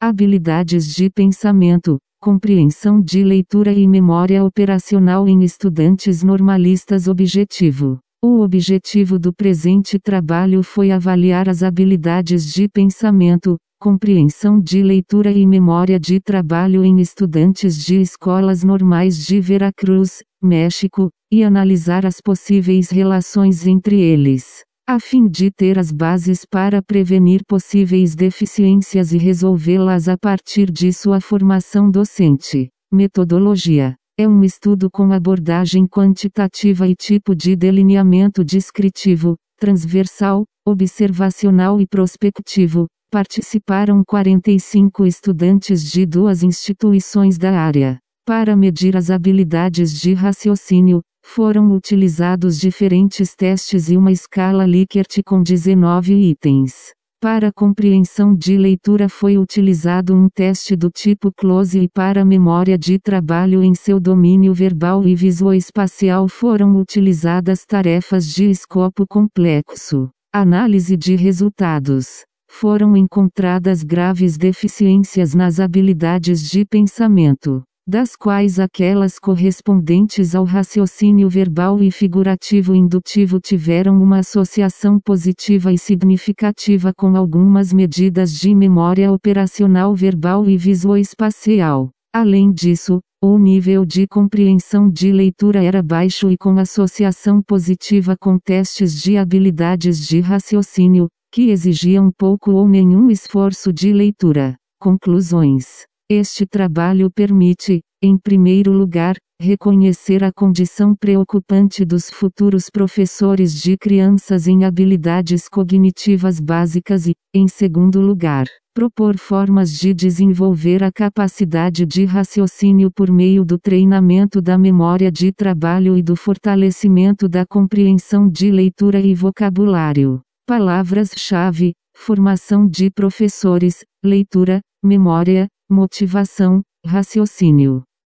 Habilidades de pensamento, compreensão de leitura e memória operacional em estudantes normalistas. Objetivo. O objetivo do presente trabalho foi avaliar as habilidades de pensamento, compreensão de leitura e memória de trabalho em estudantes de escolas normais de Veracruz, México, e analisar as possíveis relações entre eles, a fim de ter as bases para prevenir possíveis deficiências e resolvê-las a partir de sua formação docente. Metodologia. É um estudo com abordagem quantitativa e tipo de delineamento descritivo, transversal, observacional e prospectivo. Participaram 45 estudantes de 2 instituições da área. Para medir as habilidades de raciocínio, foram utilizados diferentes testes e uma escala Likert com 19 itens. Para compreensão de leitura foi utilizado um teste do tipo Close e para memória de trabalho em seu domínio verbal e visoespacial foram utilizadas tarefas de escopo complexo. Análise de resultados. Foram encontradas graves deficiências nas habilidades de pensamento, das quais aquelas correspondentes ao raciocínio verbal e figurativo indutivo tiveram uma associação positiva e significativa com algumas medidas de memória operacional verbal e visoespacial. Além disso, o nível de compreensão de leitura era baixo e com associação positiva com testes de habilidades de raciocínio, que exigiam pouco ou nenhum esforço de leitura. Conclusões. Este trabalho permite, em primeiro lugar, reconhecer a condição preocupante dos futuros professores de crianças em habilidades cognitivas básicas e, em segundo lugar, propor formas de desenvolver a capacidade de raciocínio por meio do treinamento da memória de trabalho e do fortalecimento da compreensão de leitura e vocabulário. Palavras-chave: formação de professores, leitura, memória, motivação, raciocínio.